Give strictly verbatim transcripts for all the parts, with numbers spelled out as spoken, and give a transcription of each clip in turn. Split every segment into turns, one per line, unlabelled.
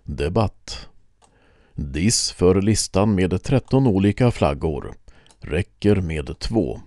Debatt. Diss för listan med tretton olika flaggor. Räcker med två.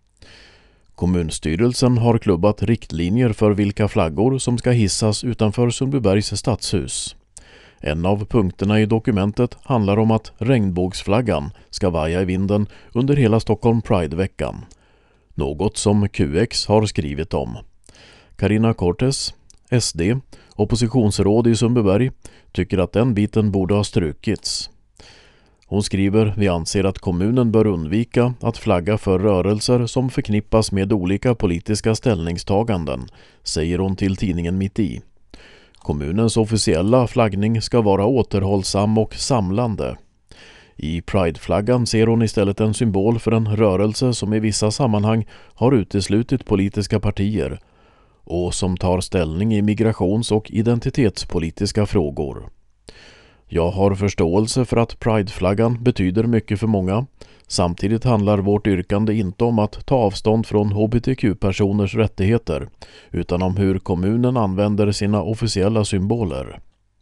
Kommunstyrelsen har klubbat riktlinjer för vilka flaggor som ska hissas utanför Sundbybergs stadshus. En av punkterna i dokumentet handlar om att regnbågsflaggan ska vaja i vinden under hela Stockholm Pride-veckan. Något som Q X har skrivit om. Carina Cortes, S D, oppositionsråd i Sundbyberg, tycker att den biten borde ha strukits. Hon skriver: vi anser att kommunen bör undvika att flagga för rörelser som förknippas med olika politiska ställningstaganden, säger hon till tidningen Mitt i. Kommunens officiella flaggning ska vara återhållsam och samlande. I Pride-flaggan ser hon istället en symbol för en rörelse som i vissa sammanhang har uteslutit politiska partier och som tar ställning i migrations- och identitetspolitiska frågor. Jag har förståelse för att Pride-flaggan betyder mycket för många. Samtidigt handlar vårt yrkande inte om att ta avstånd från H B T Q-personers rättigheter, utan om hur kommunen använder sina officiella symboler.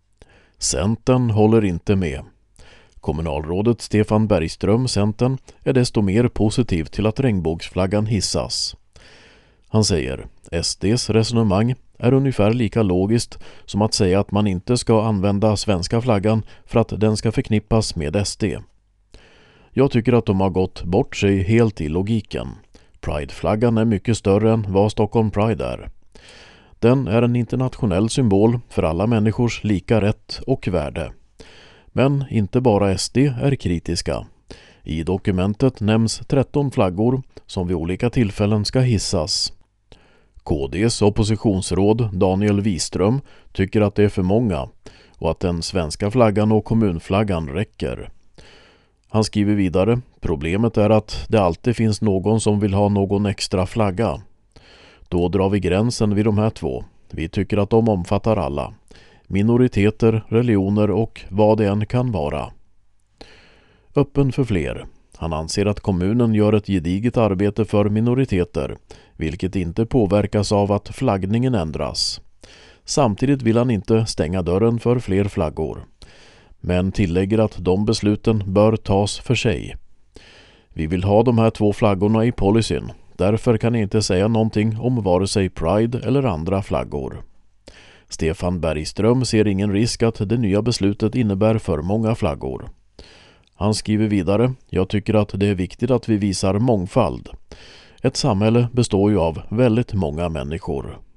Centern håller inte med. Kommunalrådet Stefan Bergström, Centern, är desto mer positiv till att regnbågsflaggan hissas. Han säger: S D:s resonemang är ungefär lika logiskt som att säga att man inte ska använda svenska flaggan för att den ska förknippas med S D. Jag tycker att de har gått bort sig helt i logiken. Pride-flaggan är mycket större än vad Stockholm Pride är. Den är en internationell symbol för alla människors lika rätt och värde. Men inte bara S D är kritiska. I dokumentet nämns tretton flaggor som vid olika tillfällen ska hissas. K D:s oppositionsråd Daniel Wiström tycker att det är för många och att den svenska flaggan och kommunflaggan räcker. Han skriver vidare: problemet är att det alltid finns någon som vill ha någon extra flagga. Då drar vi gränsen vid de här två. Vi tycker att de omfattar alla. Minoriteter, religioner och vad det än kan vara. Öppen för fler. Han anser att kommunen gör ett gediget arbete för minoriteter, vilket inte påverkas av att flaggningen ändras. Samtidigt vill han inte stänga dörren för fler flaggor, men tillägger att de besluten bör tas för sig. Vi vill ha de här två flaggorna i policyn, därför kan jag inte säga någonting om vare sig Pride eller andra flaggor. Stefan Bergström ser ingen risk att det nya beslutet innebär för många flaggor. Han skriver vidare: jag tycker att det är viktigt att vi visar mångfald. Ett samhälle består ju av väldigt många människor.